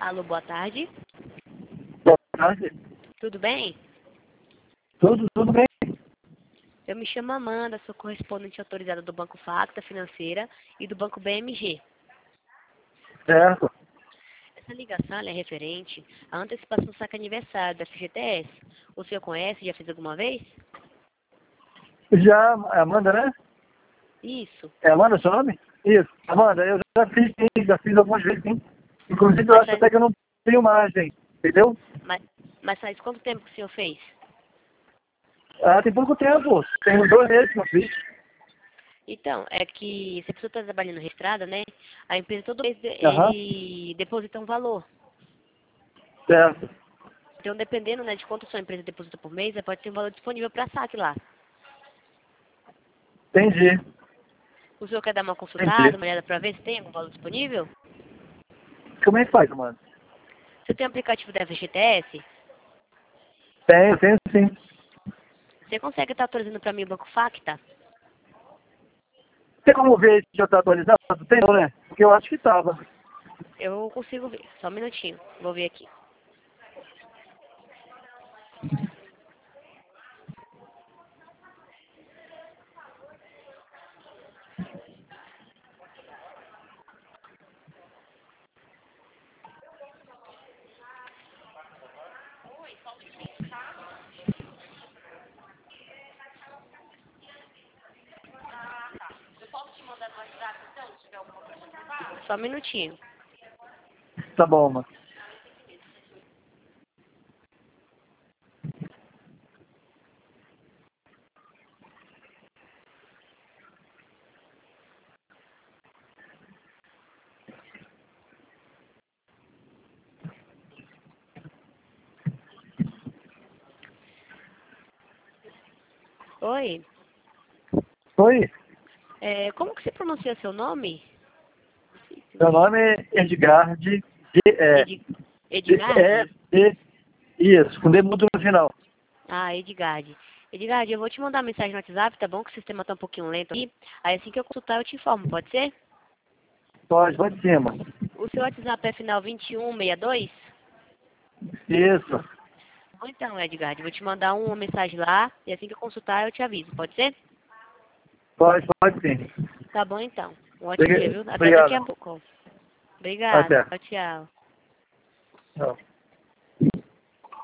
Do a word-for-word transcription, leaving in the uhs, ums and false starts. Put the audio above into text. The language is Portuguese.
Alô, boa tarde. Boa tarde. Tudo bem? Tudo, tudo bem? Eu me chamo Amanda, sou correspondente autorizada do Banco Facta Financeira e do Banco B M G. Certo. Essa ligação ela é referente à antecipação do saque aniversário da F G T S. O senhor conhece? Já fez alguma vez? Já, Amanda, né? Isso. É Amanda seu nome? Isso. Amanda, eu já fiz sim, já fiz algumas vezes sim. Inclusive eu Mas acho faz, até que eu não tenho margem, entendeu? mas, mas faz quanto tempo que o senhor fez? Ah, tem pouco tempo. Tem uns dois meses que eu fiz. Então, é que se a pessoa está trabalhando registrada, né? A empresa todo mês de- Aham. ele deposita um valor. Certo. Então, dependendo, né, de quanto a sua empresa deposita por mês, pode ter um valor disponível para saque lá. Entendi. O senhor quer dar uma consultada, Entendi. uma olhada para ver se tem algum valor disponível? Como é que faz, Amanda? Você tem um aplicativo da F G T S? Tenho, tenho sim. Você consegue estar atualizando para mim o Banco Facta? Tem como ver se já está atualizado? Tem não, né? Porque eu acho que estava. Eu consigo ver. Só um minutinho. Vou ver aqui. Só um minutinho. Tá bom, mano. Oi. Oi, É, como que você pronuncia seu nome? meu nome é Edgar de, de, é, Ed, de, é, Edgard? de, isso, com D mudo no final. Ah, Edgard. Edgard, eu vou te mandar uma mensagem no WhatsApp, tá bom? Que o sistema tá um pouquinho lento aqui. Aí assim que eu consultar, eu te informo, pode ser? Pode, pode sim, mano. O seu WhatsApp é final vinte e um sessenta e dois? Isso. Bom, então, Edgard, eu vou te mandar uma mensagem lá e assim que eu consultar, eu te aviso, pode ser? Pode, pode sim. Tá bom, então. Um ótimo dia, viu? Até daqui a Obrigado. pouco. Obrigada. Até. Tchau, tchau. Tchau.